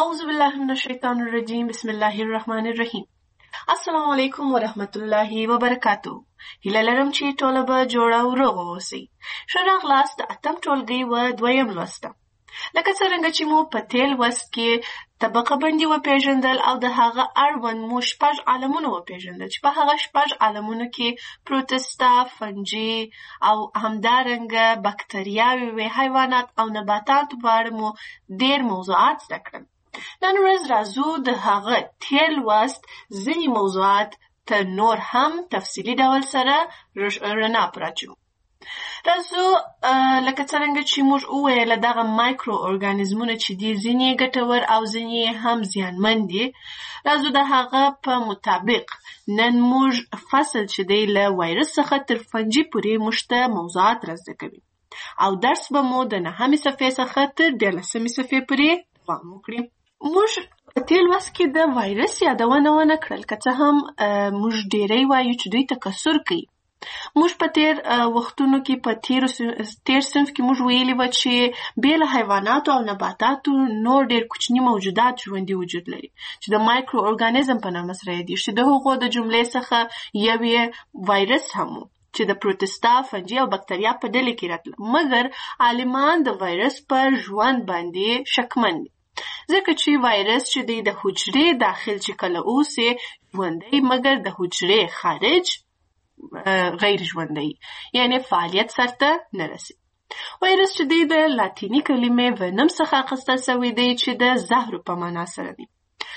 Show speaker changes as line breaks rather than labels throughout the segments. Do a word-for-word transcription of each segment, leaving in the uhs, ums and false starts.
اعوذ بالله من الشیطان الرجیم بسم الله الرحمن الرحیم. السلام علیکم ورحمت الله وبرکاتو. هیله لرم چې ټوله به جوړه او روغ اوسئ. ښه راغلاست د اتم ټولګي و دویم لوست. لکه څرنګه چې مو په تېر لوست کې طبقه بندي وپېژندل او د هغه اړوند مو شپږ عالمونه وپېژندل چې په هغه شپږ عالمونو کې پروتستا، فنجي او همدارنګه بکتریاوې وې، حیوانات او نباتات په اړه مو ډېر موضوعات زده کړل. نن ورځ راځو د هغه تېر لوست ځینې موضوعات ته نور هم تفصیلي ډول سره رڼا پراچو. راځو لکه څرنګه چې موږ وویل دغه مایکرو ارګانیزمونه چې دي ځینې ګټور او ځینې هم زیانمن دي. راځو د هغه په مطابق نن موږ فصل چې دی له وایرس څخه تر فنجي پورې موږ ته موضوعات را زده کوي او درس به مو د نهمې صفحې څخه تر دیارلسمې صفحې پورې دوام وکړي. موږ په تېر لوست کې د وایرس یادونه ونه کړل، که څه هم موږ ډېری وایو چې دوی تکثر کوي. موږ په تېر وختونو کې په تېر صنف کې موږ ویلي وه چې بې له حیواناتو او نباتاتو نور ډېر کوچني موجودات ژوندي وجود لري چې د مایکرو ارګانیزم په نامه سره یادېږي، چې د هغو د جملې څخه یو یې وایرس هم و چې د پروتستا، فنجي او بکتریا په ډلې کې راتله. مګر عالمان د وایرس پر ژوند باندې شکمن دي، ځکه چې وایرس چې دی د حجرې داخل چې کله اوسي ژوندی، مګر د حجرې خارج غیر ژوندی، یعنی فعالیت سرته نه رسي. وایرس چې دی د لاتیني کلمې ونم څخه اخیستل سوی دی چې د زهرو په معنا سره دی.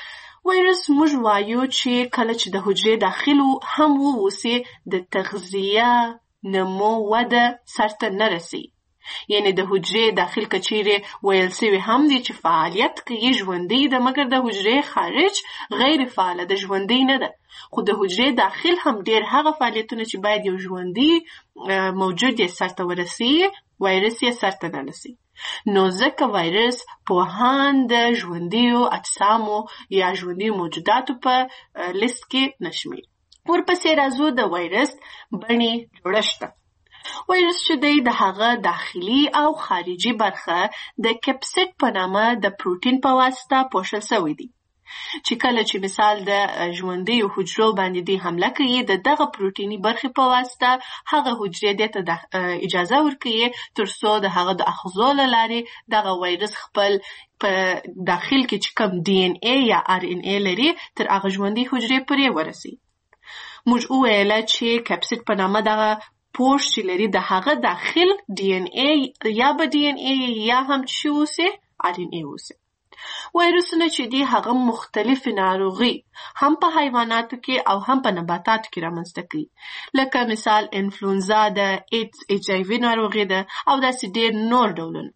وایرس موږ وایو چې کله چې د حجرې داخل هم واوسي د تغذیه، نمو، وده سرته نه رسي. یعنی د حجرې داخل کچیرې ویل سوی هم دی چې فعالیت کوي، ژوندی ده، مګر د حجرې خارج غیر فعاله ده، ژوندی نه ده. خو د حجرې داخل هم ډېر هغه فعالیتونه چې باید یو ژوندی موجود یې سرته ورسي، وایرس یې سرته نه رسي. نو ځکه وایرس پوهان د ژوندیو اجسامو یا ژوندیو موجوداتو په لیست کې نشمیر. ورپسې راځو د وایرس بڼې جوړښت. وایرس چې دی د هغه داخلي او خارجي برخه د کپسید په نامه د پروتین په واسطه پوښل سوی دی، چې کله چې مثال د ژوندیو حجرو باندې دی حمله کوي، د دغه پروتیني برخې په واسطه هغه حجرې دې ته اجازه ورکوي تر څو د هغه د آخذو له لارې دغه وایرس خپل په داخل کې چې کوم ډي ان اے یا ار ان اے لري تر هغه ژوندۍ حجرې پورې ورسي. موږ وویله چې کپسید په نامه دغه پوښ چې لري د هغه داخل ډي ان اے یا به ډي ان اے یا هم چې اوسي ار ان اے اوسي. وایرسونه چې دي هغه مختلفې ناروغي هم په حیواناتو کې او هم په نباتاتو کې رامنځته کوي، لکه مثال انفلونزا ده، ایډز ایچ آی وي ناروغي ده او داسې ډېر نور ډولونه.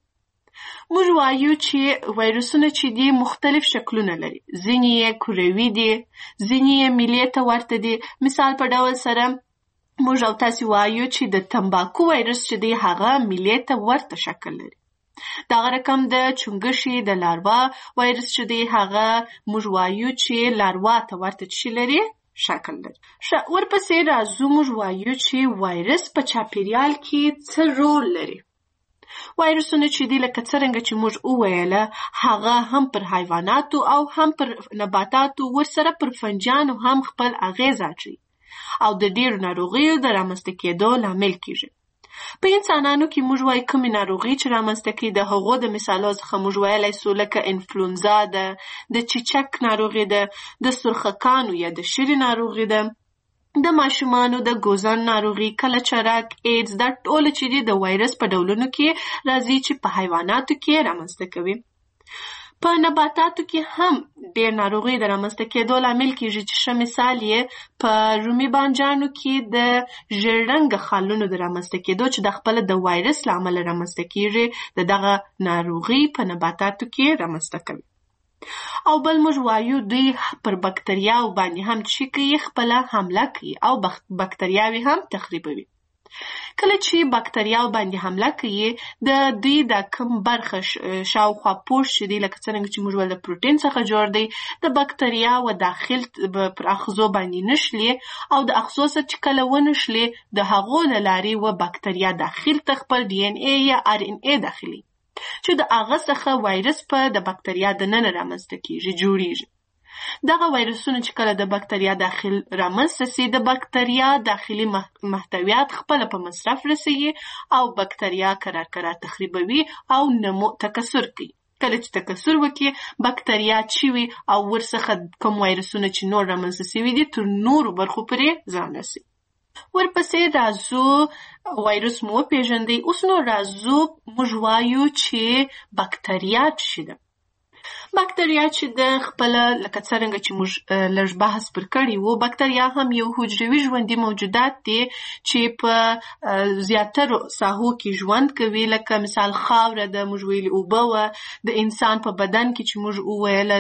موږ وایو چې وایرسونه چې دي مختلف شکلونه لري، ځینې یې کروي دي، ځینې یې میلې ته ورته دي. مثال په ډول سره موږ او تاسې وایو چې د تمباکو وایرس چې دی هغه میلې ته ورته شکل لري. دغه رقم د چونګښې د لاروا وایرس چې دی هغه موږ وایو چې لاروا ته ورته څه لري، شکل لري. ورپسې راځو موږ وایو چې وایرس په چاپیریال کې څه رول لري. وایرسونه چې دی لکه څرنګه چې موږ وویله هغه هم پر حیواناتو او هم پر نباتاتو ورسره پر فنجانو هم خپل اغیز اچوي او د ډېرو ناروغیو د رامنځته کېدو لامل کیږي. په انسانانو کې موږ وایو کومې ناروغي چې رامنځته کوي، د هغو د مثالو څخه موږ ویلی سو لکه انفلونزا ده، د چیچک ناروغي ده، د سرخکانو یا د شري ناروغي ده، د ماشومانو د ګوزن ناروغي، کلچرک، ایډز، دا ټول چې دي د وایرس په ډولونو کې راځي چې په حیواناتو کې رامنځته کوي. په نباتاتو کې هم ډېر ناروغي د رامنځته کېدو لامل کېږي چې ښه مثال یې په رومي بانجانو کې د ژېړ رنګه خالونو د رامنځته کېدو چې د خپله د وایرس له امله رامنځته کېږي د دغه ناروغي په نباتاتو کې رامنځته کوي. او بل موږ وایو دوی پر بکتریاو باندې هم چې کوي خپله حمله کوي او بکتریاوې هم تخریبوي. کله چې بکتریاو باندې حمله کوي د دوی د کوم برخه شاوخوا پوښ چې دی لکه څرنګه چې موږ ویل د پروتین څخه جوړ دی، د بکتریاو داخل پر آخذو باندې نشلي او د آخذو سره چې کله ونشلي د هغو له لارې و بکتریا داخل ته خپل ډي ان اے یا ار ان اے داخلي چې د هغه څخه وایرس په د بکتریا د ننه رامنځته کیږي جوړیږي. دغه وایرسونه چې کله د بکتریا داخل رامنځته سي، د بکتریا داخلي محتویات خپل په مصرف رسوي او بکتریا کرار کرار تخریبوي او نمو تکثر کوي. کله چې تکثر وکړي بکتریا چې وي او ورڅخه کوم وایرسونه چې نور رامنځته سوي دي تر نورو برخو پورې ځان رسوي. ورپسې راځو وایرس مو پیژندي. اوس نو راځو موږ وایو چې بکتریا څه ده. بکتریا چې د خپل لکه څرنګه چې موږ لږ بحث پر کړی وو، بکتریا هم یو حجروي ژوندي موجودات دي چې په زیاترو ساحو کې ژوند کوي، لکه مثال خاوره د موږ ویلي اوبه وه، د انسان په بدن کې چې موږ وویله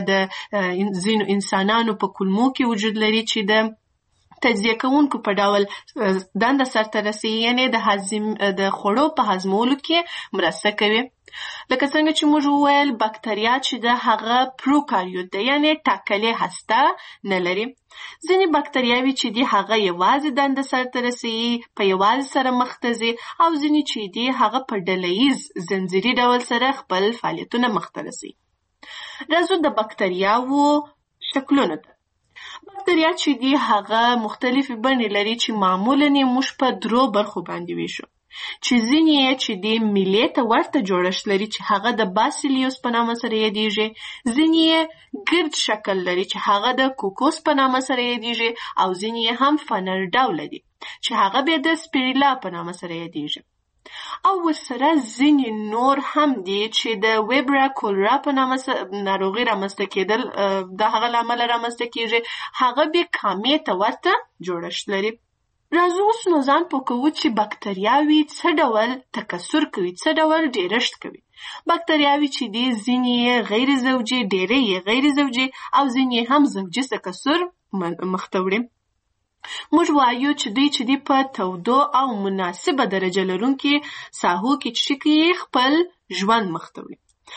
د ځینو انسانانو په کولمو کې وجود لري چې د تجزیه کوونکو په ډول دنده سرته رسوي، یعنې د هضم د خوړو په هضمولو کې مرسته کوي. لکه څنګه چې موږ وویل بکتریا چې د هغه پروکاریوت ده، یعنې ټاکلې هسته نه لري. ځینې بکتریاوې چې دي هغه یوازې دنده سرته رسوي، په یوازې سره مخ ته ځي، او ځینې چې دي هغه په ډلهییز زنځیري ډول سره خپل فعالیتونه مخ ته رسوي. راځو د بکتریاوو شکلونو ته. بکتریا چې دي هغه مختلفې بڼې لري چې معمولاً یې موږ په درو برخو باندې ویشو، چې ځینې یې چې دي میلې ته ورته جوړښت لري چې هغه د باسیلیوس په نامه سره یادیږي، ځینې یې ګرد شکل لري چې هغه د کوکوس په نامه سره یادیږي، او ځینې یې هم فنر ډوله دي چې هغه بیا د سپیریلا په نامه سره یادیږي. او ورسره ځینې نور هم دي چې د ویبرا کولرا په نامه ناروغي رامنځته کېدل د هغه له امله رامنځته کېږي، هغه بیا کامې ته ورته جوړښت لري. راځو اوس نو ځان پوه کوو چې بکتریاوې څه ډول تکثر کوي، څه ډول ډېرښت کوي. بکتریاوې چې دي ځینې یې غیر زوجي، ډېرې یې غیر زوجي، او ځینې هم زوجي تکثر مخ ته وړي. موږ وایو چې دوی چې دي په تودو او مناسبه درجه لرونکي ساحو کې چې کوي خپل ژوند مخ ته وړي،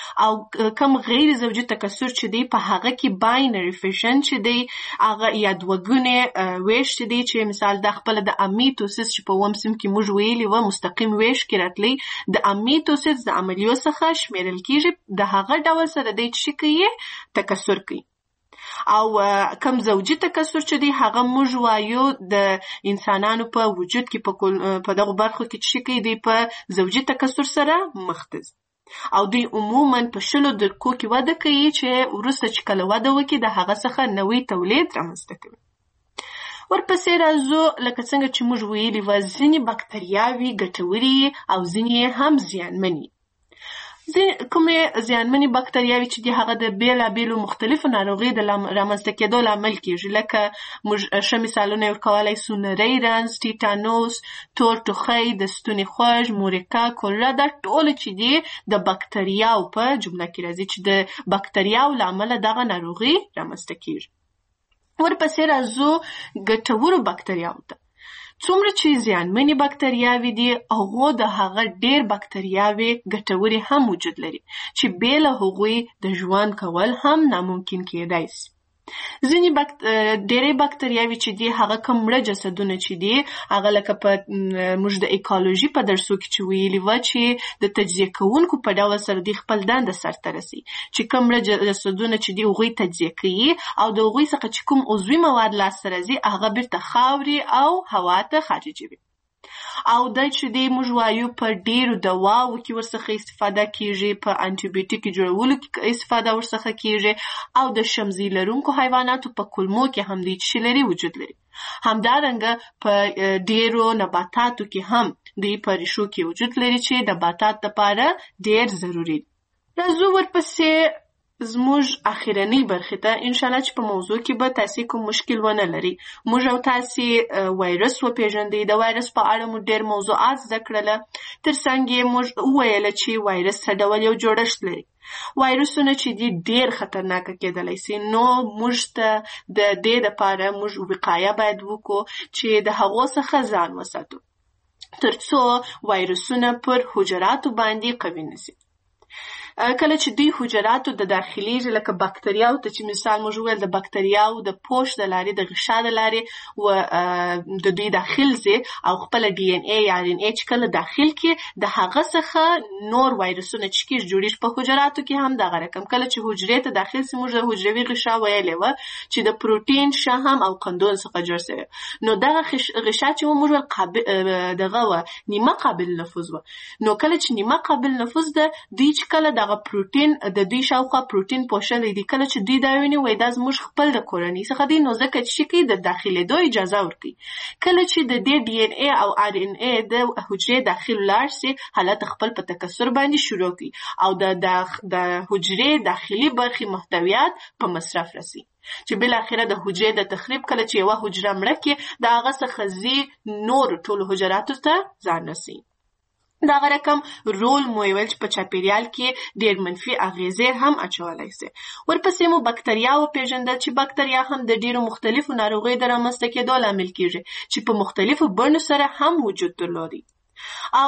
او کم غیر زوجي تکثر چې دی په هغه کې باینري فیشن چې دی هغه یا دوهګونې ویش چې دی چې مثال د خپل د امیتوسیس چې په اووم صنف کې موږ ویلي وه مستقیم ویش کې راتلی، د امیتوسیس د عملیو څخه شمیرل کیږي، د هغه ډول سره دی چې کوي تکثر کوي. او کم زوجي تکثر چې دی هغه موږ وایو د انسانانو په وجود کې په دغه برخو کې چې کوي دی په زوجي تکثر سره مخ ته ځي، او دوی عموماً په شلو درکو کې وده کوي چې وروسته چې کله وده وکړي د هغه څخه نوی تولید رامنځته کوي. ورپسې راځو لکه څنګه چې موږ ویلي وه ځینې بکتریاوې ګټورې او ځینې هم زیانمنې. کومې زیانمنې بکتریاوې چې دي هغه د بېلابېلو مختلفو ناروغیو د رامنځته کېدو لامل کېږي، لکه موږ ښه مثالونه یې ورکولی سو نری رنځ، ټیټانوس، تور ټوخی، د ستوني خوږ، مورکا، کولرا، دا ټوله چې دي د بکتریاو په جمله کې راځي چې د بکتریاو له امله دغه ناروغي رامنځته کېږي. ورپسې راځو ګټورو بکتریاوو ته. څومره چې زیانمنې بکتریاوې دي هغو د هغه ډېر بکتریاوې ګټورې هم وجود لري چې بې له هغوی د ژوند کول هم ناممکن کېدای سي. ځینې بکت... ډېرې بکتریاوې چې دي هغه کوم مړه جسدونه چې دي هغه لکه په موږ د ایکالوژي په درسو کې چې ویلي وه چې د تجزیه کوونکو په ډول سره دوی خپل دنده سرته رسوي، چې کوم مړه جسدونه چې دي هغوی تجزیه کوي او د هغوی څخه چې کوم عضوي مواد لاسته راځي هغه بیرته خاورې او هوا ته خارجوي. او دا چې دی موږ وایو په ډېرو دواو کې ورڅخه استفاده کیږي، په انټي بیوټیک جوړولو کې استفاده ورڅخه کیږي، او د شمزي لرونکو حیواناتو په کولمو کې هم دوی چې لري وجود لري. همدارنګه په ډېرو نباتاتو کې هم دوی په ریښو کې وجود لري چې د نباتات لپاره ډېر ضروري دي. راځو ورپسې زموږ اخرنۍ برخې ته، انشاءالله چې په موضوع کې به تاسې کوم مشکل ونه لري. موږ او تاسې وایرس وپېژندئ، د وایرس په اړه مو ډېر موضوعات زده کړله، تر څنګ یې موږ وویله چې وایرس څه ډول یو جوړښت لري. وایرسونه چې دي ډېر خطرناکه کېدلی سي، نو موږ ته د دې دپاره موږ وقایه باید وکړو چې د هغو څخه ځان وساتو تر څو وایرسونه پر حجراتو باندې قوي نسي. کله چې دوی حجراتو د داخلي لکه بکتریاو ته چې مثال موږ وویل د بکتریاو د پوش د لارې د غشا د لارې و د دوی داخل ځي او خپل ډي ان اي یا ار ان اي چې کله داخل کې د هغه څخه نور وایرسونه چې کېږي جوړیږي په حجراتو کې هم دغه رقم کله چې حجرې ته داخل سي موږ د حجروي غشا ویلې وه چې د پروټین شهم او قندون څخه جوړ شوی نو دغه غشا چې موږ قابل دغه وه نیمه قابل نفوذ وه نو کله چې نیمه قابل نفوذ ده دوی چې کله دغه پروټین د دوی شاوخوا پروټین پوښلی دي کله چې دوی دا ویني وایي دا زموږ خپل د کورنۍ څخه دی نو ځکه چې شي کوي د داخلېدو اجازه ورکوي کله چې د دې ډي ان اي او ار ان اي د حجرې داخل ولاړ سي حالت خپل په تکثر باندې شروع کوي او د د حجرې داخلي برخې محتویات په مصرف رسي چې بالاخره د حجرې د تخریب کله چې یوه حجره مړه کړي د هغه څخه ځي نور ټولو حجراتو ته ځان رسوي دغه رقم رول مو ویل چې په چاپیریال کې ډېر منفي اغیزې هم اچولی سي ورپسې مو بکتریا وپېژندل چې بکتریا هم د ډېرو مختلفو ناروغیو د رامنځته کېدو لامل کېږي چې په مختلفو بڼو سره هم وجود درلودي او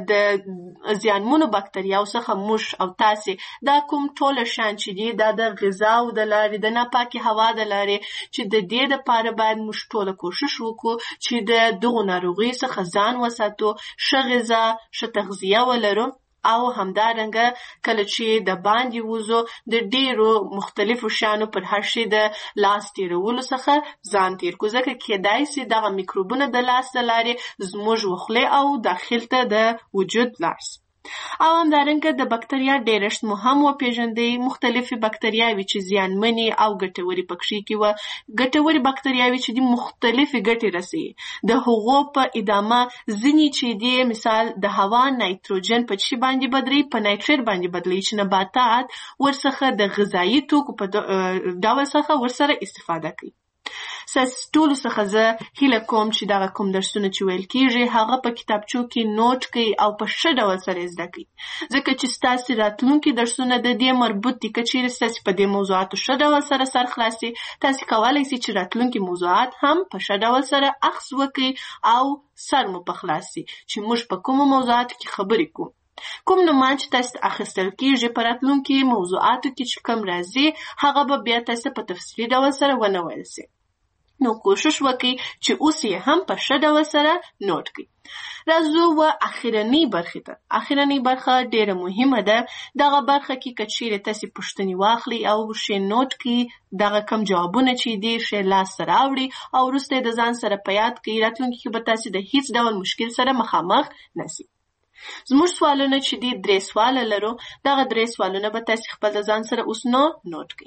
د زیانمنو بکتریاو څخه موږ او تاسې دا کوم ټوله شیان چې دي دا د غذاو د لارې د ناپاکې هوا د لارې چې د دې دپاره باید موږ ټوله کوشش وکړو چې د دغو ناروغیو څخه ځان وساتو ښه غذا ښه تغذیه ولرو او همدارنګه کله چې د باندې وځو د ډیرو مختلفو شیانو پر هر شي د لاس تیرولو څخه ځان تیر کړو ځکه کیدای سي دغه میکروبونه د لاس د لارې زموږ وخلې او داخل ته د وجود لاړ سي او همدارنګه د بکتریا ډیرښت مو هم وپېژندئ مختلفې بکتریاوې چې زیانمنې او ګټورې پکښې کې وه ګټورې بکتریاوې چې دي مختلفې ګټې رسوي د هغو په ادامه ځینې چې دي مثال د هوا نایتروجن په چي باندې بدلوي په نایتریت باندې بدلوي چې نباتات ورڅخه د غذایي توکو په ډول څخه ورسره استفاده کوي ستاسو ټولو څخه زه هیله کوم چې دغه کوم درسونه چې ویل کېږي هغه په کتابچو کې نوټ کړئ او په ښه ډول سره یې زده کړئ ځکه چې ستاسو راتلونکي درسونه د دې مربوط دي که چیرې ستاسو په دې موضوعاتو ښه ډول سره سر خلاص شي تاسو کولی شئ چې راتلونکي موضوعات هم په ښه ډول سره اخذ وکړئ او سر مو په خلاص شي چې موږ په کومو موضوعاتو کې خبرې کوو کوم نومان چې تاسو اخیستل کېږي په راتلونکي موضوعاتو کې چې کوم راځي هغه به بیا تاسو په تفصیلي ډول سره ونه ویل شي نو کوشش وکړئ چې اوس یې هم په ښه ډول سره نوټ کړئ راځو و اخرنۍ برخې ته اخرنۍ برخه ډېره مهمه ده دغه برخه کې که چیرې تاسې پوښتنې واخلئ او ښې نوټ کړئ دغه کم جوابونه چې دي ښې لاسته راوړي او وروسته یې د ځان سره په یاد کړئ راتلونکي کې به تاسې د هیڅ ډول مشکل سره مخامخ نسئ زموږ سوالونه چې دي درې سواله لرو دغه درې سوالونه به تاسې خپل د ځان سره اوس نو نوټ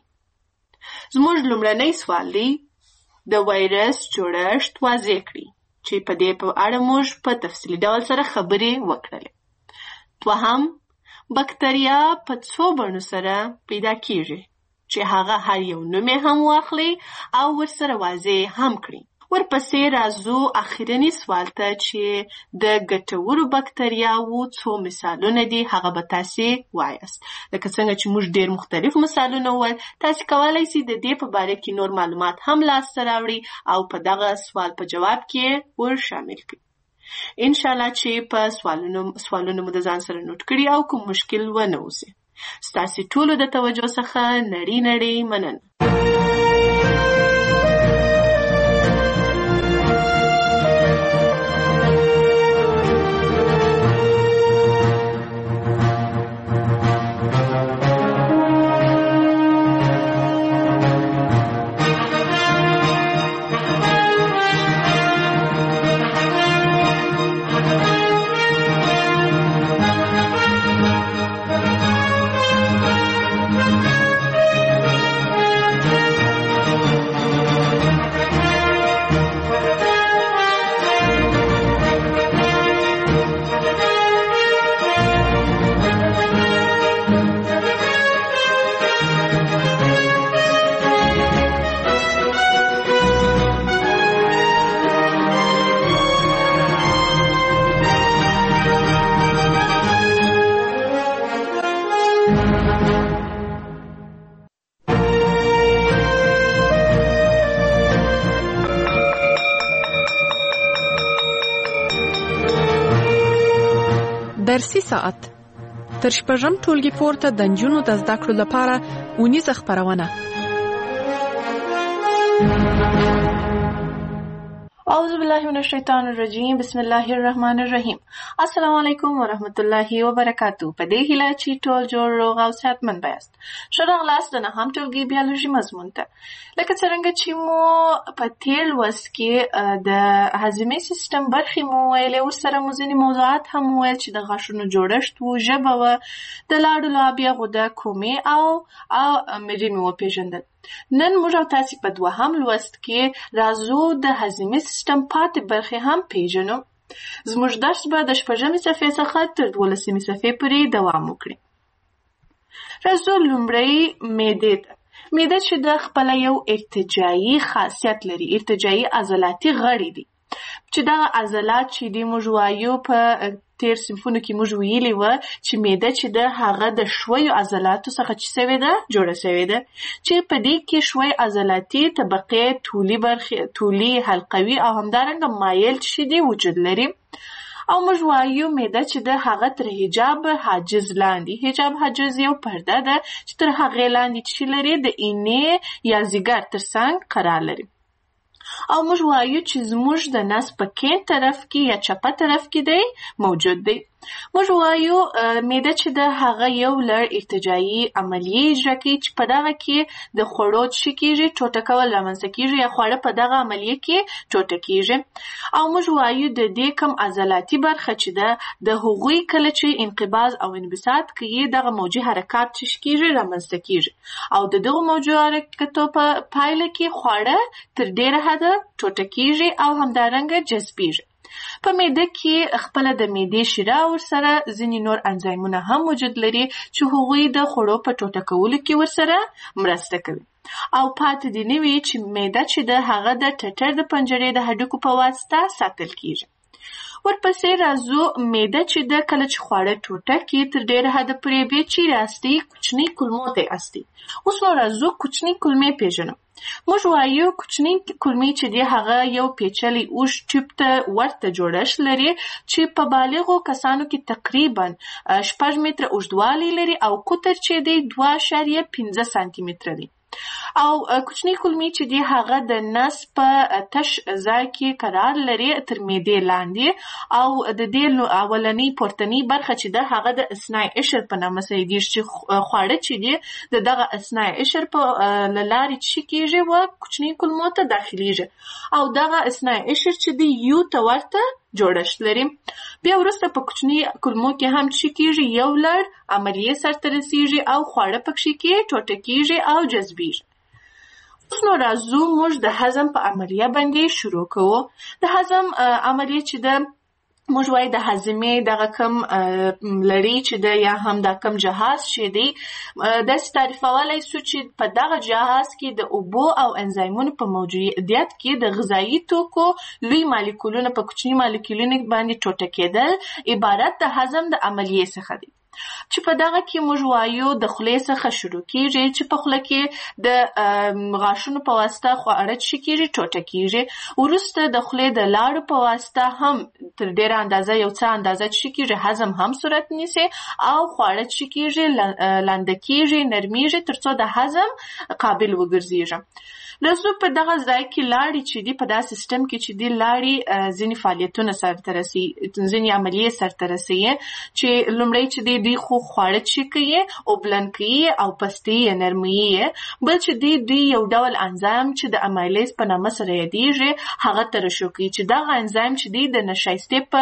کړئ زموږ لومړنی سوال دی د وایرس جوړښت واضح کړي چې په دې په اړه موږ په تفصیلي ډول سره خبرې وکړلې دوهم بکتریا په څو بڼو سره پیدا کیږي چې هغه هر یو نوم یې هم واخلي او ورسره واضح هم کړي ورپسې راځو اخرني سوال ته چې د ګټورو بکتریاوو څو مثالونه دي هغه به تاسې وایاست لکه څنګه چې موږ ډېر مختلف مثالونه وویل تاسې کولی سئ د دې په باره کې نور معلومات هم لاسته راوړئ او په دغه سوال په جواب کې ور شامل کړئ انشاءالله چې په سوالونو سوالونه مو د ځان سره نوټ کړي او کوم مشکل ونه اوسي ستاسې ټولو د توجه څخه نړۍ نړۍ مننه
درسي ساعت تر شپږم ټولګي پورته د نجونو د زده کړو لپاره اونیزه خپرونه.
اعوذ بالله من الشیطان الرجیم. بسم الله الرحمن الرحیم. السلام علیکم ورحمت الله وبرکاتو. په دې هیله چې ټول جوړ روغ او صحتمند یاست. ښه راغلاست د نهم ټولګي بیولوژي مضمون ته. لکه څرنګه چې مو په تېر لوست کې د هاضمې سیستم برخې مو ویلې، ورسره مو ځینې موضوعات هم وویل چې د غاښونو جوړښت و، ژبه وه، د لاړو لابیا، غده، کومې او او مری مې وپېژندل. نن موږ او تاسې په دوهم لوست کې راځو د هاضمې سیستم پاتې برخې هم پیژنو. زموږ درس به د شپږمې صفحې څخه تر دولسمې صفحې پورې دوام وکړي. راځو لومړی معدې ته. معده چې د خپله یو ارتجاعي خاصیت لري، ارتجاعي عضلاتي غړي دي، چې دغه عضلات چې دي موږ وایو په تیر صنفونو کې موږ ویلي وه چې معده چې ده هغه د شویو عضلاتو څخه چې سوې ده جوړه سوې ده، چې په دې کې شوی عضلاتي طبقې، طولي برخې، طولي، حلقوي او همدارنګه مایل چې دي وجود لري. او موږ وایو معده چې ده هغه تر حجاب حاجز لاندې، حجاب حاجز یو پرده ده چې تر هغې لاندې چې لري د اینې یا ځیګر تر څنګ قرار لري. او موږ وایو چې زموږ د نس په کیڼ طرف کې یا چپه طرف کې دی موجود دی. موږ وایو معده چې د هغه یو لړ ارتجاعي عملیې اجرا کوي چې په دغه کې د خوړو څه کېږي، ټوټه کول رامنځته کېږي یا خواړه په دغه عملیې کې ټوټه کېږي. او موږ وایو د دې کم عضلاتي برخه چې ده د هغوی کله چې انقباض او انبساط کوي دغه موجي حرکات چې کېږي رامنځته کېږي، او د دغو موجي حرکتو په پایله کې خواړه تر ډېره حده ټوټه کېږي او همدارنګه جذبېږي. په معده کې خپله د معدې شیره ورسره ځینې نور انزایمونه هم وجود لري چې هغوی د خوړو په ټوټه کولو کې ورسره مرسته کوي. او پاتې دې نه وي چې معده چې د هغه د ټټر د پنجرې د هډوکو په واسطه ساتل کېږي. ورپسې راځو معده چې د کله چې خواړه ټوټه کې تر ډېره حده پورې بیا چیرې استي؟ کوچنۍ کولمو ته استي. اوس نو راځو کوچنۍ کولمې پېژنو. موږ وایو کوچنۍ کولمې چې دی هغه یو پیچلی اوږد ټیوب ته ورته جوړښت لري چې په بالغو کسانو کې تقریبا شپږ متره اوږدوالی لري او قطر چې دی دوه اعشاریه پنځه سانتي متره دی. او کوچنۍ کولمې چې دی هغه د نس په تش ځای کې قرار لري تر معدې لاندې، او د دې اولنۍ پورتنۍ برخه چې ده هغه د اثنای عشر په نامه سیدیږي چې خواړه چې دي د دغه اثنای عشر په له لارې چې کېږي و کوچنۍ کولمو ته داخلیږي، او دغه اثنای عشر چې دی یو ته ورته جوړښت لري. بیا وروسته په کوچنۍ کولمو کې هم چې کېږي یو لړ عملیې سرته رسېږي او خواړه پکښې کې ټوټه کېږي او جذبېږي. اوس نو راځو موږ د هضم په عملیه باندې شروع کوو. د هضم عملیه چې ده موږ وایو د هاضمې دغه کم لړۍ چې ده یا هم دا کم جهاز چې دی داسې تعریفولی سو چې په دغه جهاز کې د اوبو او انزایمونو په موجودیت کې د غذایي توکو لوی مالیکولونه په کوچني مالیکولونو باندې ټوټه کېدل عبارت د هضم د عملیې څخه دی، چې په دغه کې موږ وایو د خولې څخه شروع کېږي چې په خوله کې د غاښونو په واسطه خواړه چې کېږي ټوټه کېږي. وروسته د خولې د لاړو په واسطه هم تر ډېره اندازه یو څه اندازه چې کېږي هضم هم صورت نیسي او خواړه چې کېږي لانده کېږي، نرمیږي تر څو د هضم قابل وګرځېږي. راځو په دغه ځای کې لاړې چې دي په دا سیستم کې چې دي لاړې ځینې فعالیتونه سرته رسوي، ځینې عملیې سرته رسوي چې لومړی چې دی دوی خو خواړه چې کوي اوبلن کوي او پستې یې نرموي، بل چې دی دوی یو ډول انزایم چې د امایلیز په نامه سره یادېږي هغه ترشح کوي چې دغه انزایم چې دی د نشایستې په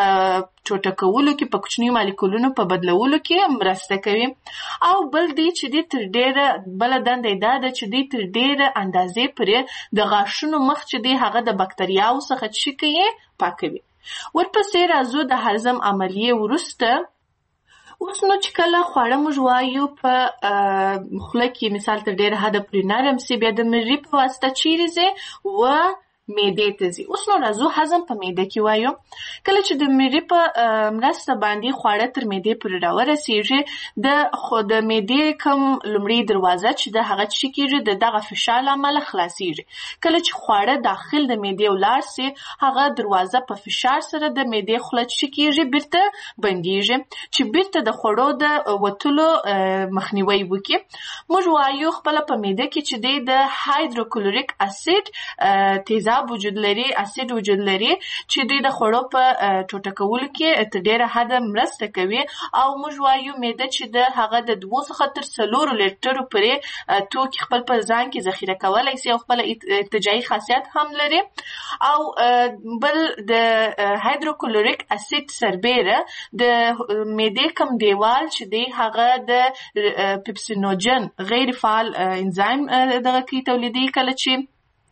ټوټه کولو کې په کوچنیو مالیکولونو په بدلولو کې مرسته کوي. او بل دی چې دی تر ډېره بله دنده یې دا ده چې دی تر ډېره اندازې پورې د غاښونو مخ چې دی هغه د بکتریاوو څخه چې کوي پاکوي. ورپسې راځو د هضم عملیې وروسته. اوس نو چې کله خواړه موږ وایو په خوله کې مثال تر ډېره حده پورې نرم سي، بیا د مری په واسطه چیرې ځي و معدې ته ځي. اوس نو راځو هضم په معده کې وایو. کله چې د معدې په مرسته باندې خواړه تر معدې پورې راورسیږي د خو د معدې کوم لومړی دروازه چې د هغه څه کېږي د دغه فشار له امله خلاصیږي. کله چې خواړه داخل د معدې ولاړ سي هغه دروازه په فشار سره د معدې خوله څه کېږي بیرته بندیږي چې بیرته د خوړو د وتلو مخنیوی وکړي. موږ وایو خپل په معده کې چې د هایدروکلوریک اسید تیزاب وجود لري، اسید وجود لري چې د خوړو په ټوټه کولو کې تر ډیره حد مرسته کوي او موږ وایو معده چې د هغه د دوه څخه تر څلورو لیټرو پورې توکي خپل په ځان کې ذخیره کولی شي او خپل ارتجاعي خاصیت هم لري. او بل د هایدروکلوریک اسید سربیره د معدې کوم دیوال چې دی هغه د پیپسینوجن غیر فعال انزایم دغه کې تولیدي. کله چې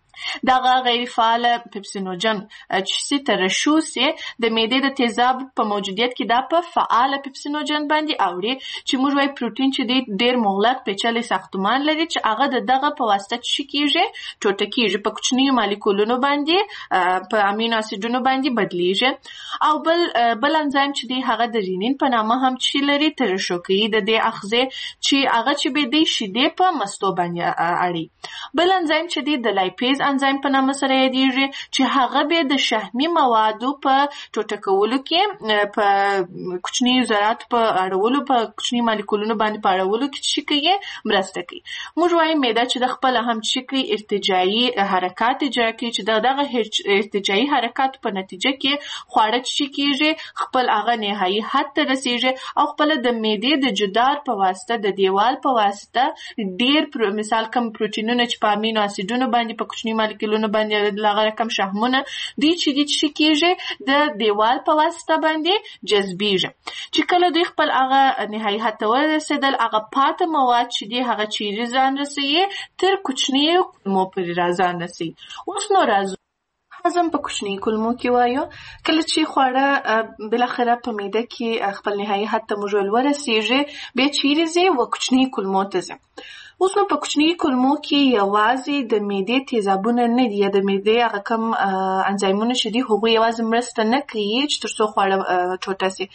دغه غیر فعال پیپسینوجن چې ترشو سي د معدې د تیزاب په موجودیت کې دا په فعال پیپسینوجن باندې اوري چې موږ وايي پروتین چې دی ډیر مغلق پیچلي ساختمان لري چې هغه د دغه په واسطه چې کیږي ټوټه کیږي په کوچني مالیکولونو باندې په امینو اسیدونو باندې بدلیږي. او بل بل انزایم چې دی هغه د رینین په نامه هم چې لري ترشو کوي د دې اخزه چې هغه چې به دی شیدې په مستو باندې اړي. بل انزایم چې دی د لایپیز انزایم په نامه سره یادیږي چې هغه به د شحمي موادو په ټوټه کولو کې په کوچني ذرات په اړولو په کوچني مالیکولونو باندې په اړولو کې چې کوي مرسته کوي. موږ وایو معده چې د خپل هم چې کوي ارتجاعي حرکات اجرا کوي چې دغه ارتجاعي حرکات په نتیجه کې خواړه چې کیږي خپل هغه نهایي حد ته رسیږي او خپل د معدې د جدار په واسطه د دیوال په واسطه ډیر مثال کم پروتینونه چې په امینو اسیدونو باندې په کوچني مالیکولونو باندې لغه کم شحمونه دوی چې دي چې کېږي د دیوال په واسطه باندې جذبیږي چې کله دوی خپل هغه نهایي حد ته ورسېدل هغه پاته مواد چې دي هغه چیرې ځان رسوي تر کوچني کولمو پورې را ځان رسوي. اوس نو راځو هضم په کوچني کولمو کې وایو. کله چې خواړه بالاخره په معده کې خپل نهایي حد ته موږ ورسېږي بیا چیرې ځي و کوچني کولمو ته ځي. اوس نو په کوچني کولمو کې یوازې د معدې تیزابونه نه دي یا د معدې هغه کم انزایمونه چې دي هغوی یوازې مرسته نه کوي چې تر څو خواړه ټوټه سي.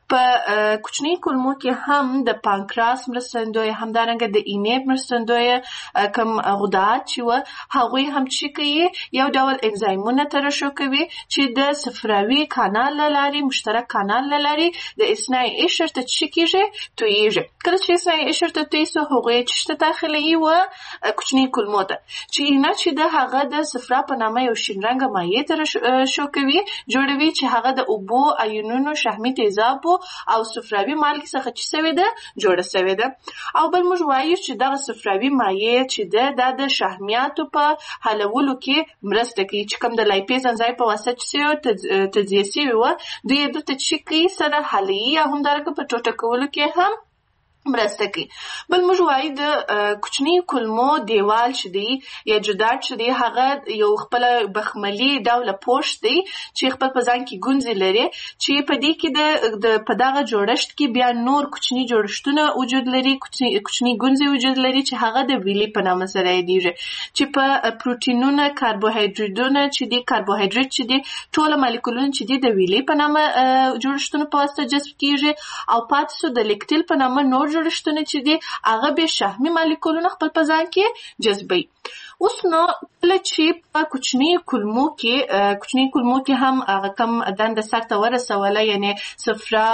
په کوچني کولمو کې هم د پانکراس مرستندوی همدارنګه د اینې مرستندوی کم غدات چې و هغوی هم چې کوي یو ډول انزایمونه ترشح کوي چې د صفراوي کانال له لارې مشترک کانال له لارې د اثناء عشر ته چې کېږي تویږي. کله چې اثناء عشر ته توی سو هغوی چې داخلي و کوچني کولمو ته چې نه چې د هغه د صفرا په نامه یو شین رنګه مایع ترشح کوي جوړوي چې هغه د اوبو ایونونو شحمي تیزابو او صفراوي مالګې څخه چې سوي ده جوړه سوي ده. او بل موږ وایو چې دغه صفراوي مایع چې ده د شحمیاتو په حلولو کې مرسته کوي چې کوم د لایپیز انزایم په واسطه چې تجزیه سوي و دوی دلته چې کوي سره حلوي یا همدارنګه په ټوټه کولو کې هم مرسته کوي. بل موږ وایو د کوچني کولمو دیوال چې دی یا جدار چې دی هغه یو خپل بخملي ډوله پوښ دی چې خپل په ځان کې ګونځې لري چې په دې کې د په دغه جوړښت کې بیا نور کوچني جوړښتونه وجود لري کوچني کوچني ګونځې وجود لري چې هغه د ویلي په نامه سره یادیږي چې په پروتینونه کاربوهایډریټونه چې دی کاربوهایډریټ چې دی ټول مالیکولونه چې دی د ویلي په نامه جوړښتونو په واسطه جذب کیږي او پاتې سو د لیکټیل په نامه نور جوړښتونه چې دي هغه به شحمي مالیکولونه خپل په ځان کې جذبوي. اوس نو کله چې په کوچني کولمو کې کوچني کولمو کې هم هغه کم دنده سرته ورسوله یعنی صفرا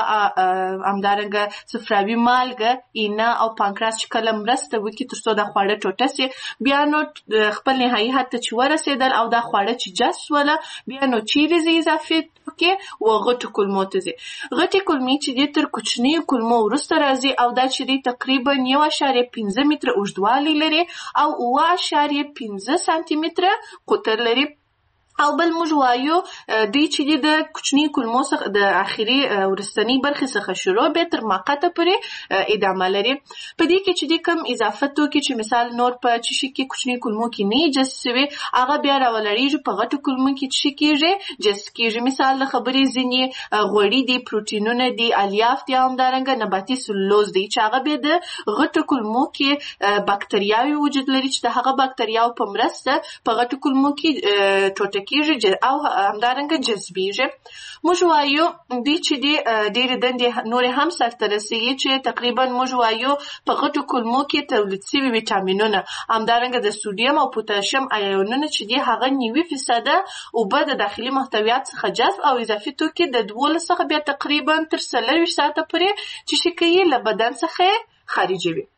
همدارنګه صفراوي مالګه اینه او پانکراس چې کله مرسته وکړي تر څو د خواړه ټوټه سي بیا نو خپل نهایي حد ته چې ورسېدل او دا خواړه چې جذبوله بیا نو چیرې ځي اضافي توکي و غټو کولمو ته ځي. غټې کولمې چې دي تر کوچني کولمو وروسته راځي او دا چې دی تقریبا یو اعشاریه پنځه متره اوږدوالی لري او اوه اعشاریه پنځه سانتي متره قطر لري او بل موږ وایو دوی چې د کوچني کلمو څخه د اخري ورستنی برخې څخه شروع به تر ماقته پورې ادامه لري. په دې کې چې د کم اضافه توکي چې مثال نور په چی شي کې کوچني کلمو کې نه جذب شوي هغه بیا راولړیږي په غټو کلمو کې چې کېږي جذب کېږي. مثال د خبرې ځینې غوړي دي، پروتینونه دي، الیاف دي، همدارنګه نباتي سلوز دي چې هغه به د غټو کلمو کې باکتریاوي وجود لري چې د هغه باکتریاوو په مرسته په غټو کلمو کې ټوټه کېږي او همدارنګه جذبیږي. موږ وایو دوی چې دي ډېرې دندې نورې هم سرته رسوي چې تقریبا موږ وایو په غټو کلمو کې تولید شوي ویټامینونه همدارنګه د سودیم او پوتاشیم آیونونه چې دي هغه نوي فیصده اوبه د داخلي محتویات څخه جذب او اضافي توکي د دولس څخه بیا تقریبا تر څلوېښت ساعته پورې چې شي کوي له بدن څخه خارجوي.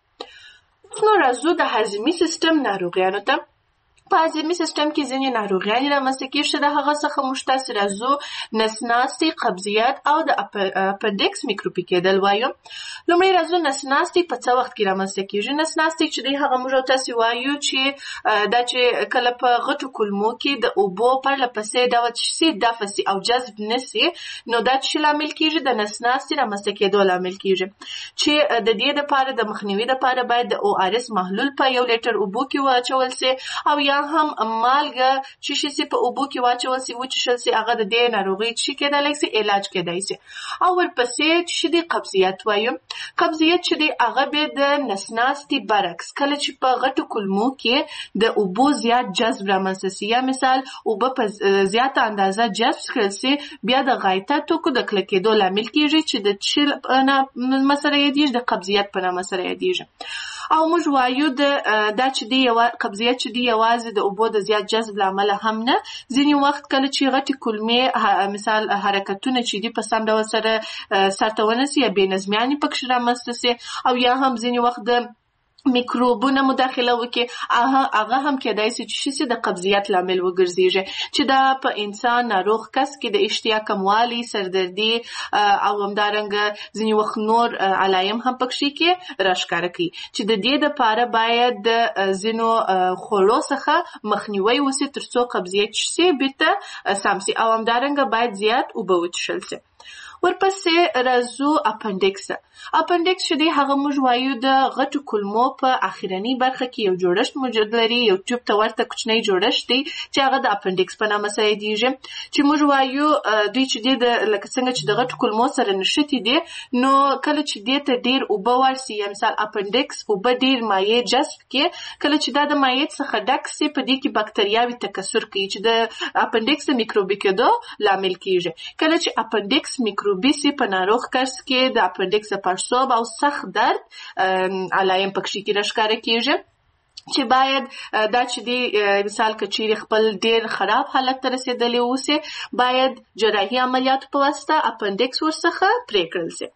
نو راځو د هضمي سیستم ناروغیانو ته. په هضمي سیستم کې ځینې ناروغیانې رامنځته کېږي د هغه څخه موږ تاسې راځو نسناستي، قبضیت او د اپنډکس میکروبي کېدل وایو. لومړی راځو نسناستي په څه وخت کې رامنځته کېږي. نسناستي چې دی هغه موږ تاسې وایو چې دا چې کله په غټو کلمو کې د اوبو پرله پسې ډول شي دفع سي او جذب نسي نو دا چې لامل کېږي د نسناستي رامنځته کېدو لامل کېږي چې د دې لپاره د مخنیوي لپاره باید د او ار اس محلول په یو لیټر اوبو کې واچول سي او یا هم مالګه چې شي سي په اوبو کې واچول سي وچشل سي هغه د دې ناروغي چې کېدلی سي علاج کېدای سي. او ورپسې چې د قبضیت وایو. قبضیت چې دی هغه به د نسناستي برعکس کله چې په غټو کلمو کې د اوبو زیات جذب رامنځته سي یا مثال اوبه په زیاته اندازه جذب کړل سي بیا د غایطه توکو د کلکېدو لامل کېږي چې د چیل په نامه سره یادېږي د قبضیت په نامه سره یادېږي. او موږ وایو د دا چې دی قبضیت چې دی یوازې د اوبو د زیات جذب له امله هم نه ځینې وخت کله چې غټې کلمې مثال حرکتونه چې دي په سم ډول سره سرته ونسي یا بې نظمیانې پکښې رامنځته سي او یا هم ځینې وخت د میکروبونه مداخله وکړي هغه هم کېدای سي چې شي د قبضیت لامل وګرځيږي چې دا په انسان ناروغ کس کې د اشتها کموالی، سردردي او همدارنګه ځینې وخت نور علایم هم پکښې کې راښکاره کوي چې د دې لپاره باید د ځینو خوړو څخه مخنیوی وسي ترڅو قبضیت شي بیرته سم سي او همدارنګه باید زیات اوبه وڅښل سي. ورپسې راځو اپنډکس. اپنډکس چې دی هغه موږ وایو د غټو کلمو په اخرنۍ برخه کې یو جوړښت موجود لري، یو ټیوب ته ورته کوچنی جوړښت دی چې هغه د اپنډکس په نامه سره یادېږي چې موږ وایو دوی چې دی د لکه څنګه چې د غټو کلمو سره نښتي دي نو کله چې دې ته ډېر اوبه ورسي یا مثال اپنډکس اوبه ډېر مایع جذب کړي کله چې دا د مایع څخه ډک سي په دې کې باکتریاوې تکثر کوي چې د اپنډکس میکروبي کېدو لامل کېږي. کله چې اپنډکس میکروبي بیسی په ناروغ کس کې د اپنډکس پړسوب او سخت درد علایم پکښې کې راښکاره کېږي چې باید دا چې دی مثال که چیرې خپل ډېر خراب حالت ته رسېدلی اوسي باید جراحي عملیاتو په واسطه اپنډکس ورڅخه پرې کړل سي.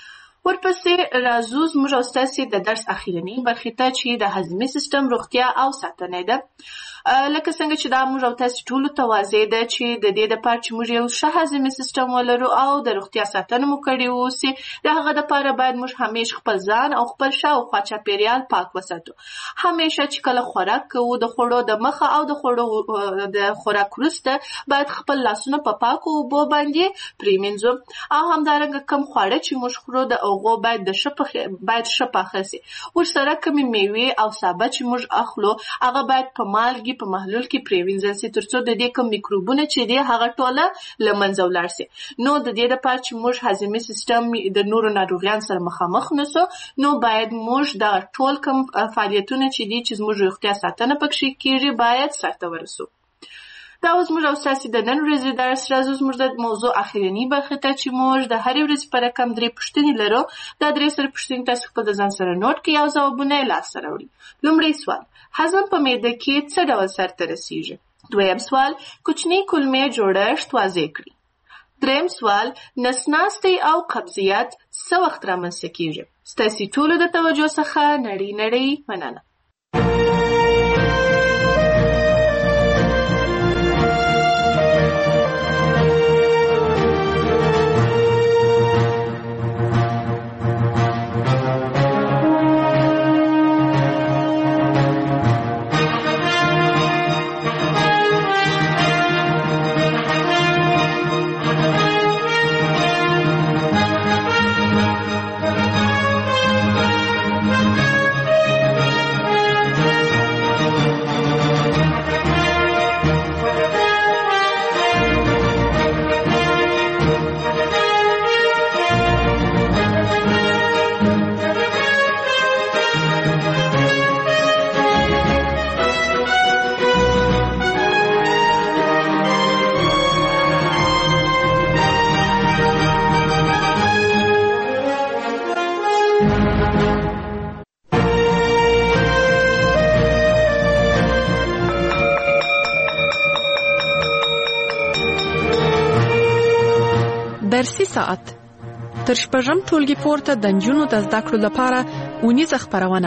ورپسې راځو زموږ او ستاسې د درس اخرنۍ برخې ته چې د هضمي سیستم روغتیا او ساتنه ده. لکه څنګه چې دا موږ او تاسې ټولو ته واضح ده چې د دې دپاره چې موږ یو ښه هضمي سیستم ولرو او د روغتیا ساتنه مو کړې اوسي د هغه دپاره باید موږ همیشه خپل ځان او خپل شاوخوا چاپېریال پاک وساتو. همیشه چې کله خوراک کوو د خوړو د مخه او د خوړو د خوراک وروسته باید خپل لاسونه په پاکو اوبو باندې پرېمینځو او همدارنګه کم خواړه چې موږ خورو د هغو باید د ښه باید ښه پاخه سي. ورسره کمې میوې او سابه چې موږ اخلو هغه باید په مالګې په محلول کې پرېوینځل سي ترڅو د دې کوم میکروبونه چې دي هغه ټوله له منځه ولاړ سي. نو د دې لپاره چې موږ هضمي سیستم د نورو ناروغیانو سره مخامخ نسو نو باید موږ دا ټول کوم فعالیتونه چې دي چې زموږ روغتیا ساتنه پکښې کېږي باید سرته ورسو. دا اوس موږ او ستاسې د نن ورځې درس راځو زموږ د موضوع اخرنۍ برخې ته چې موږ د هرې ورځې په رقم درې پوښتنې لرو. دا درې سره پوښتنې تاسو خپل د ځان سره نوټ کړئ او ځوابونه یې لاسته راوړئ. لومړی سوال هضم په معده کې څه ډول سرته رسیږي؟ دویم سوال کوچنۍ کلمې جوړښت واضح کړئ. دریم سوال نسناستي او قبضیت څه وخت رامنځته کېږي؟ ستاسې ټولو د توجه څخه نړۍ نړۍ مننه.
درسي ساعت تر شپږم ټولګي پورته د نجونو د زده کړو لپاره اونیزه خپرونه.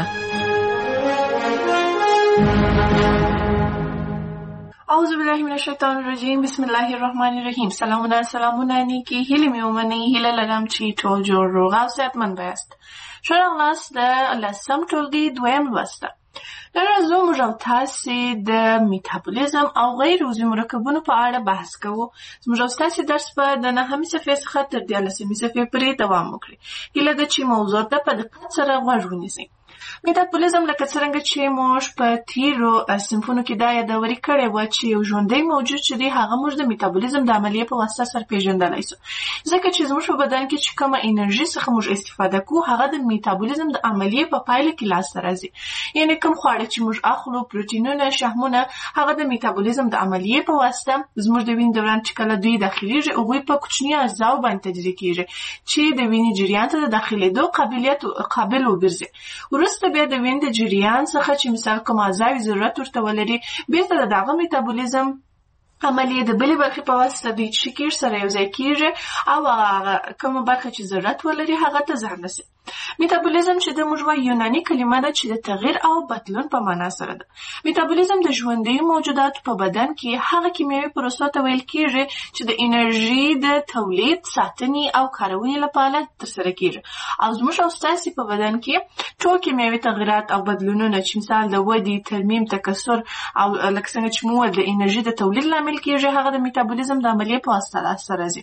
اعوذ بالله من الشیطان الرجیم. بسم الله الرحمن الرحیم. سلامونه سلامونه نیکی هیله می ومني هیله لرم چې ټول جوړ روغ او صحتمند یاست. ښه راغلاست د لسم ټولګي دویم لوست ته. نن ورځ موږ او تاسې د میتابولیزم او غیر عضوي مرکبونو په اړه بحث کوو. زموږ او ستاسې درس به د نهمې صفحې څخه تر دیارلسمې صفحې پورې دوام وکړي. هیله ده چې موضوع ته په دقت سره غوږ ونیسئ. میتابولیزم لکه څرنګه چې موږ په تیرو صنفونو کې دا یادوري کړې وه چې یو ژوندی موجود چې دی هغه موږ د میتابولیزم د عملیې په واسطه سره پېژندلی سو، ځکه چې زموږ په بدن کې چې کومه انرژي څخه موږ استفاده کوو هغه د میتابولیزم د عملیې په پایله کې لاسته راځي. یعنې کوم خواړه چې موږ اخلو، پروټینونه، شحمونه، هغه د میتابولیزم د عملیې په واسطه زموږ د وینې دوران چې کله دوی داخلیږي هغوی په کوچني اجزاو باندې تجزیه کېږي چې د وینې جریان ته د داخلېدو قابلیت قابل وګرځي. وروسته بیا د وینې د جریان څخه چې مثال کوم اعضاوي ضرورت ورته ولري بیرته د دغه میتابولیزم عملیې د بلې برخې په واسطه دوی چې کېږي سره یوځای کېږي او هغه کومه برخه چې ضرورت ولري هغه ته ځان رسي. میتابولیزم چې د موږ وایو یوناني کلمه ده چې د تغییر او بدلون په معنا سره ده. میتابولیزم د ژوندیو موجوداتو په بدن کې هغه کیمیاوي پروسو ته ویل کېږي چې د انرژي د تولید، ساتنې او کارونې لپاره ترسره کېږي. او زموږ او ستاسې په بدن کې ټول کیمیاوي تغییرات او بدلونونه چې مثال د ودې، ترمیم، تکثر او لکه څنګه چې مو د انرژي د تولید لامل کېږي هغه د میتابولیزم د عملیې په واسطه لاسته راځي.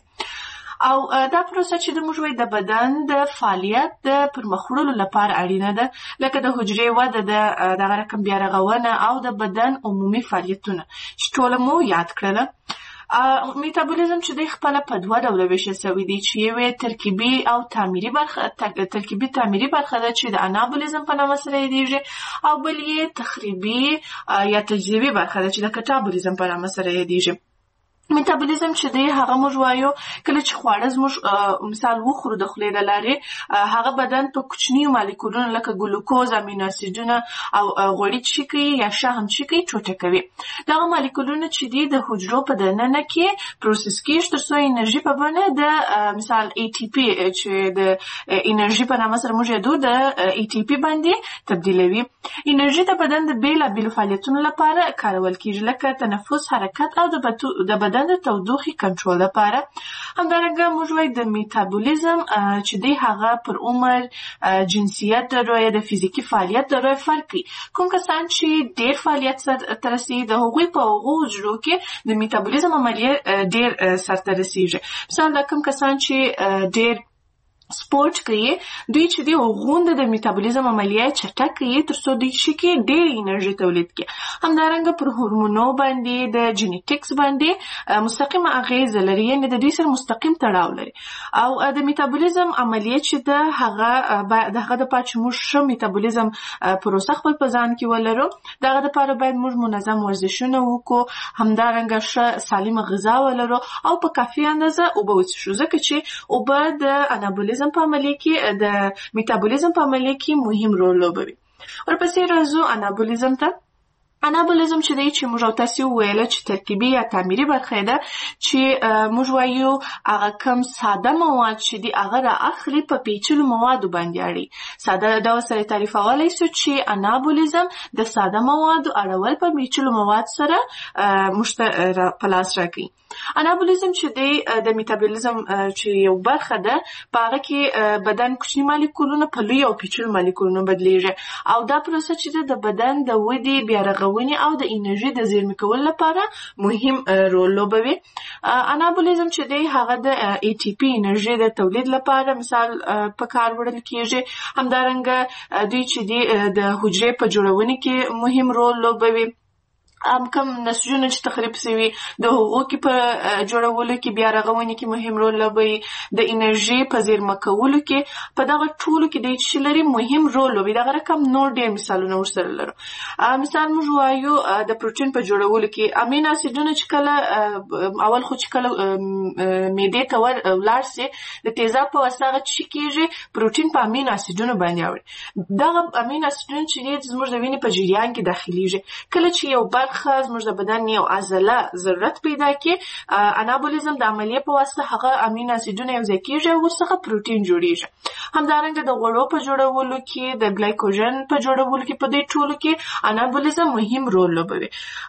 او دا پروسه چې د موږ وایو د بدن د فعالیت د پرمخ وړلو لپاره اړینه ده، لکه د حجرې وده، د دغه رقم بیا رغونه او د بدن عمومي فعالیتونه چې ټوله مو یاد کړله. میتابولیزم چې دی خپله په دوه ډوله ویشل سوی دی چې یو یې ترکیبي او تعمیري برخه ترکیبي تعمیري برخه ده چې د انابولیزم په نامه سره یادیږي، او بل یې تخریبي یا تجزیوي برخه ده چې د کټابولیزم په نامه سره یادیږي. میتابولیزم چې دی هغه موږ وایو کله چې خواړه زموږ مثال وخورو د خولې د لارې هغه بدن په کوچنیو مالیکولونو لکه ګلوکوز، امینو اسیدونه او غوړي چې کوي یا شحم چې کوي ټوټه کوي. دغه مالیکولونه چې دی د حجرو په دننه کې پروسس کېږي تر څو انرژي په بڼه د مثال ای ټي پي چې د انرژي په نامه سره موږ یادو د ای ټي پي باندې تبدیلوي. انرژي د بدن د بېلابېلو فعالیتونو لپاره کارول کېږي لکه تنفس، حرکت او د بدن د تودوخې کنټرول لپاره. همدارنګه موږ وایو د میتابولیزم چې دی هغه پر عمر، جنسیت، رویه، د فزیکي فعالیت د رویه فرق کوي. کوم کسان چې ډېر فعالیت سرته رسېږي د هغوی په هغو حجرو کې د میتابولیزم عملیه ډېر سرته رسېږي. مثال دا کوم کسان چې ډېر سپورت کوي دوی چې دی غونډه د میتابولیزم عملیه چټک کوي تر څو دوی چې کې ډېر انرژي تولید کړي. همدارنګه پر هورمونو باندې د جینیټکس باندې مستقیمه اغیزه لري، یعنې د دوی سره مستقیم تړاو لري. او د میتابولیزم عملیه چې ده هغه د هغه دپاره چې موږ ښه میتابولیزم پروسه خپل په ځان کې ولرو دغه دپاره باید موږ منظم ورزشونه وکړو، همدارنګه ښه سالمه غذا ولرو او په کافي اندازه اوبه وڅښو، ځکه چې اوبه د انابولیزم په عملیه کې د میتابولیزم په عملیه کې مهم رول لوبوي. ورپسې راځو انابولیزم ته. انابولیزم چې دی چې موږ او تاسې وویله چې ترکیبي یا تعمیري برخه ده چې موږ وایو هغه کم ساده مواد چې دي هغه را اخلي په پیچلو موادو باندې اړوي. ساده ډول سره تعریفولی سو چې انابولیزم د ساده موادو اړول په پیچلو مواد سره موږ ته په لاس راکوي. انابولیزم چې دی د میتابولیزم چې یو برخه ده په هغه کې بدن کوچني مالیکولونه په لوی او پیچلو مالیکولونو بدلیږي او دا پروسه چې د بدن د ودې، بیا رغونې او د انرژي د زیرمې کولو لپاره مهم رول لوبوي. انابولیزم چې دی هغه د ای ټي پي انرژي د تولید لپاره مثال په کار وړل کېږي. همدارنګه دوی چې دی د حجرې په جوړونې کې مهم رول لوبوي. ام کم نسجونه چې تخریب سوي د هغو کې په جوړولو کې، بیا رغونې کې مهم رول لوبوي. د انرژي په زیرمه کولو کې په دغه ټولو کې د چې لري مهم رول لوبوي. دغه رقم نور ډېر مثالونه ورسره لرو. مثال موږ وایو د پروټین په جوړولو کې امین اسیدونه چې کله اول خو چې کله معدې ته ولاړ سي د تیزاب په واسطه هغه چې کېږي پروټین په امین اسیدونو باندې اوړي. دغه امین اسیدونه چې زموږ د وینې په جریان کې داخليږي. کله چې یو برخه برخه زموږ د بدن یو عضله ضرورت پیدا کړي، انابولیزم د عملیې په واسطه هغه امینو اسیدونه یو ځای کېږي او ورڅخه پروټین جوړیږي. همدارنګه د غوړو په جوړولو کې، د ګلایکوجن په جوړولو کې، په دې ټولو کې انابولیزم مهم رول لوبوي.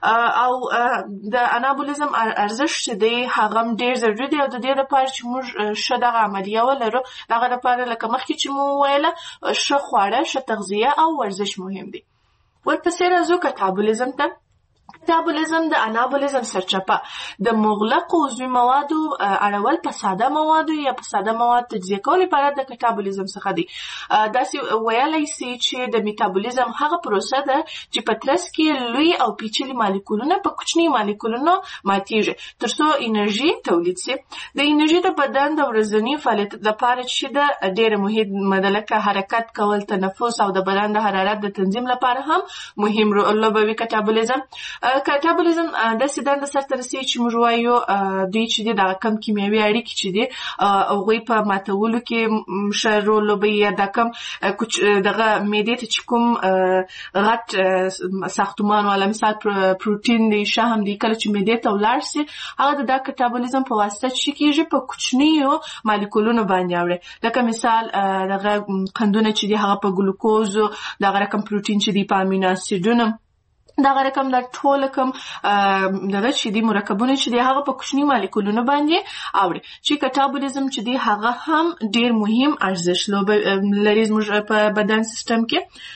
او د انابولیزم ارزښت چې دی هغه ډېر ضروري دی او د دې لپاره چې موږ ښه دغه عملیه ولرو، دغه لپاره لکه مخکې چې مو وویله ښه خواړه، ښه تغذیه او ورزش مهم دی. ورپسې راځو کټابولیزم ته. کټابولیزم د انابولیزم سرچپه د مغلقو عضوي موادو اړول په ساده موادو یا په ساده مواد تجزیه کول عبارت د کټابولیزم څخه دی. داسې ویلی سي چې د میټابولیزم هغه پروسه ده چې په ترڅ کې لوی او پیچلي مالیکولونه په کوچني مالیکولونو ماتیږي تر څو انرژي تولید سي. د انرژي د بدن د ورځني فعالیت لپاره چې د ډېره مهمه ده، لکه حرکت کول، تنفس او د بدن د حرارت د تنظیم لپاره هم مهم رول لوبوي کټابولیزم. کټابولیزم داسې دنده سرته رسوي چې موږ وایو دوی چې دي دغه کم کیمیاوي اړیکې چې دي هغوی په ماتولو کې ښه رول لوبوي، یا دا کم دغه معدې ته چې کوم غټ ساختمان والا مثال پروټین دی، ښه هم دی، کله چې معدې ته ولاړ سي هغه د دا کټابولیزم په واسطه چې کېږي په کوچنیو مالیکولونو باندې اوړي. لکه مثال دغه قندونه چې دي هغه په ګلوکوزو، دغه رقم پروټین چې دي په امینو اسیدونو، دغه رقم د ټول کم دغه چې دي مرکبونه چې دي هغه په کوچني مالیکولونو باندې اوړي. چې کټابولیزم چې دي هغه هم ډېر مهم ارزښت لري زموږ په بدن سیستم کې.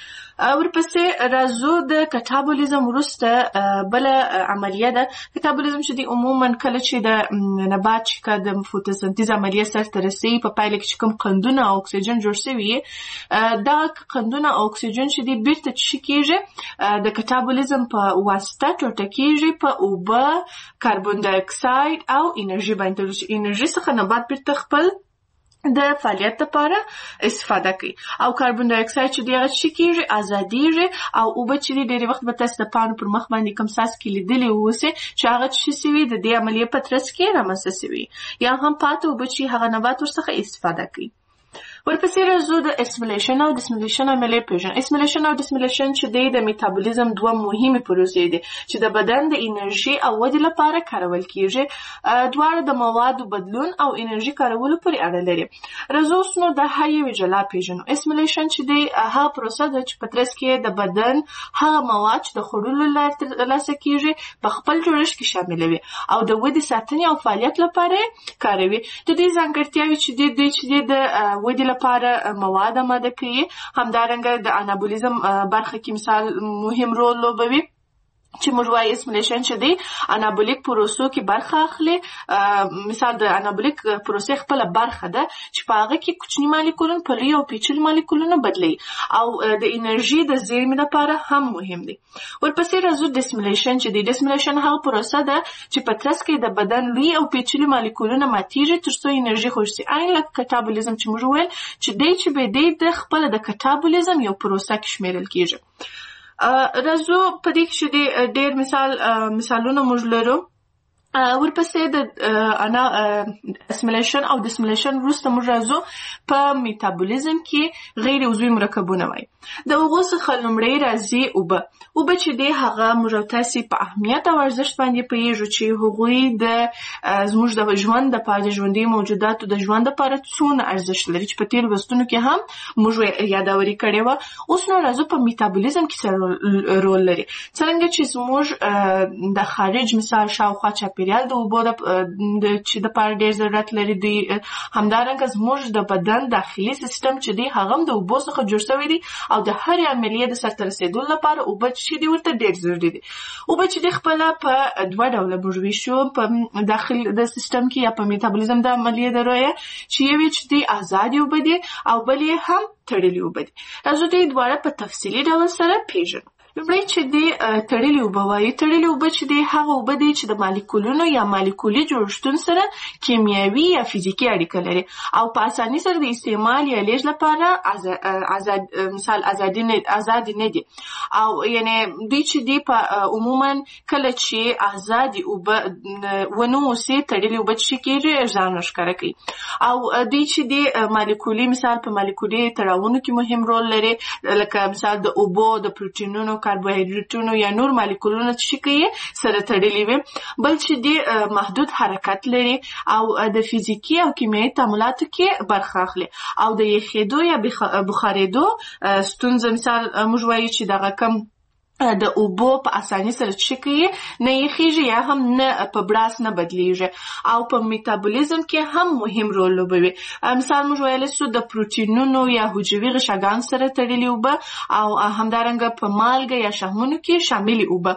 ورپسې راځو د کټابولیزم وروسته بله عملیه ده. کټابولیزم چې دی عموما کله چې د نبات چې د فوتوسنتیز عملیه سرته رسوي په پایله کې چې کوم قندونه او اکسیجن جوړ شوي، دغه قندونه او اکسیجن چې دی بیرته څه کېږي د کټابولیزم په واسطه ټوټه کېږي په اوبه، کاربن ډای اکساید او انرژي باندې، چې انرژي څخه نبات بیرته خپل د فعالیت لپاره استفاده کوي. او کاربن ډای اکساید چې دی هغه څه کېږي ازادیږي، او اوبه چې دی ډېری وخت به تاسو د پاڼو پر مخ باندې کوم څاڅکي لیدلي اوسئ چې هغه څه سوي د دې عملیې په ترڅ کې رامنځته سوي، یا هم پاته اوبه چې هغه نبات ورڅخه استفاده کوي. ورپسې راځو د اسمیلیشن او ډسمیلیشن عملیې پیژنو. اسمیلیشن او ډسمیلیشن چې دی د میټابولیزم دوه مهمې پروسې دي چې د بدن د انرژي او ودې لپاره کارول کېږي. دواړه د موادو بدلون او انرژي کارولو پورې اړه لري. راځو اوس نو د هر یوې جلا پیژنو. اسمیلیشن چې دی هغه پروسه ده چې په ترڅ کې د بدن هغه مواد چې د خوړلو له لارې ترلاسه کېږي په خپل جوړښت کې شاملوي او د ودې ساتنې او فعالیت لپاره کاروي. د دې ځانګړتیاوې چې دی دی چې دی د ودې لپاره مواد آماده کوي. همدارنګه د انابولیزم برخه کې مثال مهم رول لوبوي چې موږ وایي اسمیلیشن چې دی انابولیک پروسو کې برخه اخلي. مثال د انابولیک پروسې خپله برخه ده چې په هغه کې کوچني مالیکولونه په لوی او پیچلي مالیکولونه بدلوي او د انرژي د زیرمې لپاره هم مهم دی. ورپسې راځو ډسمیلیشن چې دی. ډسمیلیشن هغه پروسه ده چې په ترڅ کې د بدن لوی او پیچلي مالیکولونه ماتیږي تر څو انرژي خرج سي. عین لکه کټابولیزم چې موږ ویل چې دی چې به دی د خپله د کټابولیزم یو پروسه کې شمیرل کېږي. راځو په دې کې چې ډېر مثال مثالونه موږ لرو. ورپسې د انا اسمیلیشن او ډسمیلیشن وروسته موږ راځو په میټابولیزم کې غیر عضوي مرکبونه وایي. د هغو څخه لومړی راځي اوبه. اوبه چې دی هغه موږ تاسې په اهمیت او ارزښت باندې پوهېږو چې هغوی د زموږ د ژوند دپاره د ژوندي موجوداتو د ژوند دپاره څومره ارزښت لري چې په تېرو لوستونو کې هم موږ یادوري کړې وه. اوس نو راځو په میټابولیزم کې څه رول لري. څرنګه چې زموږ د خارج مثال شاوخوا چاپېریال د اوبو چې دپاره ډېر ضرورت لري دی، همدارنګه زموږ د بدن داخلي سیستم چې دی هغه هم د اوبو څخه جوړ شوی دی او د هرې عملیې د سرته رسېدو لپاره اوبه چې دي ورته ډېر ضروري دي. اوبه چې دی خپله په دوه ډوله موږ ویشو په داخل د سیستم کې یا په میټابولیزم د عملیې د رویه چې یوې چې دی ازادې اوبه دي او بل یې هم تړلې اوبه دي. راځو دوی دواړه په تفصیلي ډول سره پیژنو. لومړی چې دی تړلې اوبه وایي. تړلې اوبه چې دی هغه اوبه دي چې د مالیکولونو یا مالیکولي جوړښتونو سره کیمیاوي یا فزیکي اړیکه لري او په اساني سره د استعمال یا لیږد لپاره آزاد مثال ازادي نه آزاد نه دي. او یعنی دوی چې دی په عموما کله چې آزادي اوبه ونه اوسي تړلې اوبه چې کېږي ځان ښکاره کوي. او دوی چې دی مالیکولي مثال په مالیکولي تړاوونو کې مهم رول لري، لکه مثال د اوبو، د پروټینونو، کاربوهایډریټونو یا نور مالیکولونه چې کوي سره تړلي وي. بل چې دی محدود حرکت لري او د فزیکی او کیمیاوي تعاملاتو کې برخه اخلي او د یخېدو یا بخارېدو ستونزه مثال موږ وایو چې دغه کم د اوبو په اساني سره چې کوي نه یخېږي یا هم نه په بړاس نه بدلیږي او په میتابولیزم کې هم مهم رول لوبوي. مثال موږ ویلی سو د پروټینونو یا حجروي غشاګانو سره تړلي اوبه او همدارنګه په مالګه یا شحمونو کې شاملې اوبه.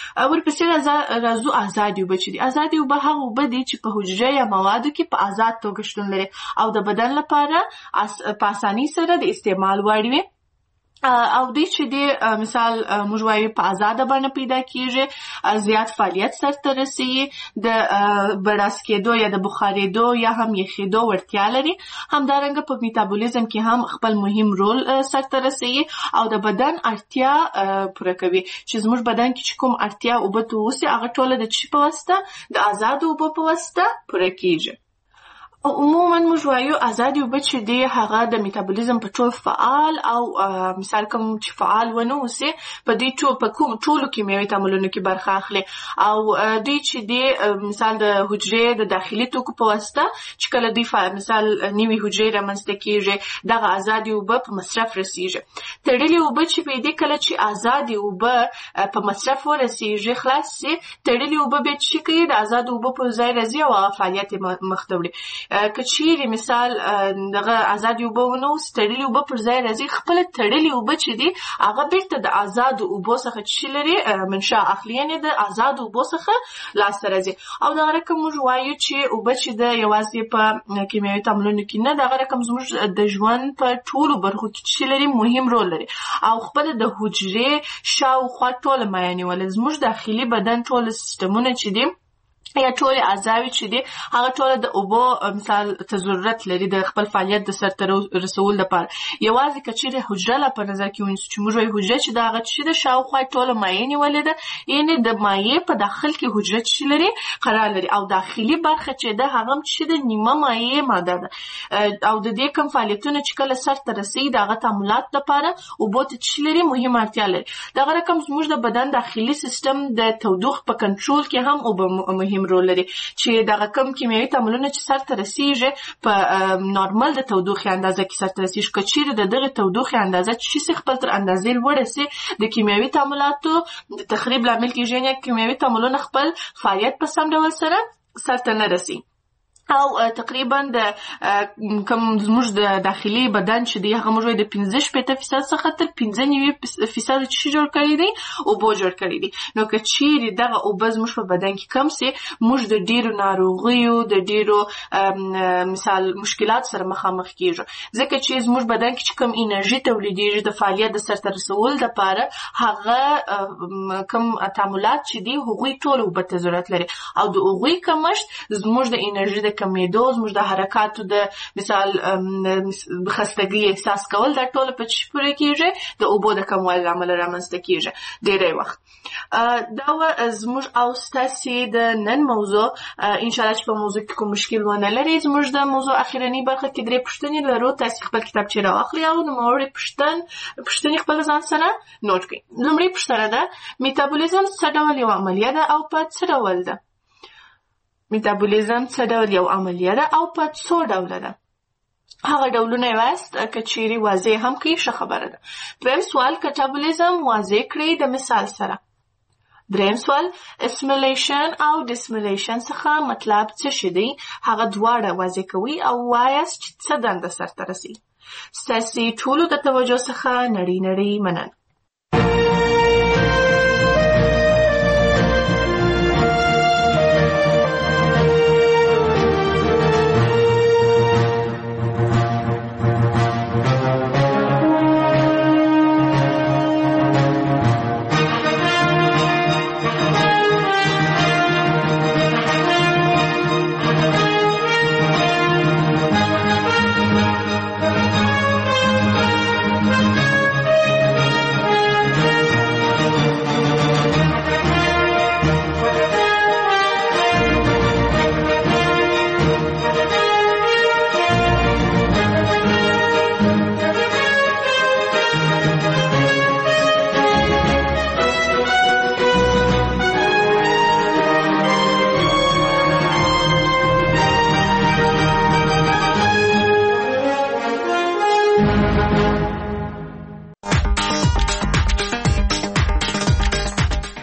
ورپسې راځو ازادې اوبه چې دي. ازادې اوبه هغه اوبه دي چې په حجره یا موادو کې په ازاد توګه شتون لري او د بدن لپاره په اساني سره د استعمال وړ وي او دوی چې دی مثال موږ وایو په آزاده بڼه پیدا کیږي، زیات فعالیت سرته رسوي، د بړاس کېدو یا د بخارېدو یا هم یخېدو وړتیا لري. همدارنګه په میتابولیزم کې هم خپل مهم رول سرته رسوي او د بدن اړتیا پوره کوي چې زموږ بدن کې چې کوم اړتیا اوبه ته اوسي هغه ټوله د چی په واسطه د آزادو اوبو په واسطه پوره کیږي. عموما موږ وایو ازادي اوبه چې دی هغه د میتابولیزم په ټول فعال او مثال کوم چې فعال ونه اوسي په دې ټول په کوم ټولو کیمیاوي تعاملونو کې برخه اخلي او دوی چې دی مثال د حجرې د داخلي توکو په واسطه چې کله دوی مثال نوي حجرې رامنځته کیږي دغه ازادي اوبه په مصرف رسیږي. تړلې اوبه چې په دې کله چې ازادي اوبه په مصرف ورسیږي خلاص سي تړلې اوبه به چې کوي د ازاد اوبه په ځای راځي او فعالیت مخ ته وړي. کچيري مثال دغه ازادي اوبه ونه ستړلې اوبه پر ځای راځي خپل تړلې اوبه چې دي هغه بیرته د آزاد اوبو څخه چې لري منشا اخلي یعنی د آزاد اوبو څخه لاس راځي او دغه رقم موږ وایو چې اوبه چې د یوازې په کیمیاوي تعاملونو کې نه دغه رقم زموږ د ژوند په ټولو برخو کې چې لري مهم رول لري او خپل د حجرې شاوخوا ټول مایع نیول زموږ داخلي بدن ټول سیستمونه چې دي یا ټول اعضاوي چې دي هغه ټول د اوبو مثال ته ضرورت لري د خپل فعالیت د سرته رسول لپاره. یوازې کچېره حجره لا په نظر کې ونیسو چې موږ وایو حجره چې دا هغه چې د شاوخوا ټول مایع نیولې ده یعنی د مایع په داخل کې حجره چې لري قرار لري او داخلي برخه چې ده هغه چې د نیمه مایع ماده ده او د دې کوم فعالیتونه چې کله سرته رسي دغه تعاملات لپاره اوبو ته چې لري مهمه اړتیا لري. دغه رقم زموږ د بدن داخلي سیستم د تودوخې په کنټرول کې هم اوبه مهم رول لري چې دغه کم کیمیاوي تعاملونه چې سرته رسیږي په نورمال د تودوخې اندازه کې سرته رسیږي کچېره د دغه تودوخې اندازه چې خپل تر اندازې لوړه سي د کیمیاوي تعاملاتو د تخریب لامل کېږي نه کیمیاوي تعاملونه خپل فعالیت په سم ډول سره سرته نه رسي او تقریبا د کوم زموږ د داخلي بدن چې دی هغه موږ د پنځه شپېته فیصد څخه تر پنځه نوي فیصد چې جوړ کړی دی اوبه جوړ کړی دي. نو که چیرې دغه اوبه زموږ په بدن کې کم سي موږ د ډیرو ناروغیو د ډیرو مثال مشکلات سره مخامخ کیږو ځکه چې زموږ بدن کې کوم انرژي تولیدېږي د فعالیت د سرته رسول لپاره هغه کوم تعاملات چې دي هغوی ټول اوبه ته ضرورت لري او د هغوی کمښت زموږ د انرژي کمیدو زموږ د حرکاتو د مثال خستګي احساس کول دا ټول په چی پوره کیږي د اوبو د کموالي عمل رامنځته کیږي ډیری وخت. دا و زموږ او ستاسو د نن موضوع ان شاء الله چې په موضوع کې کوم مشکل ونه لري زموږ د موضوع اخیرنی برخه کې درې پوښتنې لرو تاسو خپل کتابچه راواخلئ او نو موري پوښتن پوښتنې خپل ځان سره نوٹ کړئ. لومړی پوښتنه ده میتابولیزم څه ډول یو عملیه ده او په څه ډول ده؟ میتابولیزم څه ډول یو عملیه ده او په څو ډوله ده؟ هغه ډولونه یواست که چیرې واضح هم کړئ ښه خبره ده. دویم سوال کټابولیزم واضح کړئ د مثال سره. دریم سوال اسمیلیشن او ډسمیلیشن څخه مطلب څه شي دی؟ هغه دواړه واضح کوئ او وایاست چې څه دنده سرته رسي. ستاسو ټولو د توجه څخه نړۍ نړۍ مننه.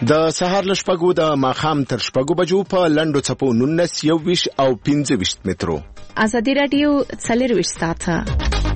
د سهار له شپږو د ماښام تر شپږو بجو په لنډو څپو نولس، یو ویشت او پنځه ویشت مترو.
ازادي راډیو څلور ویشت ساعته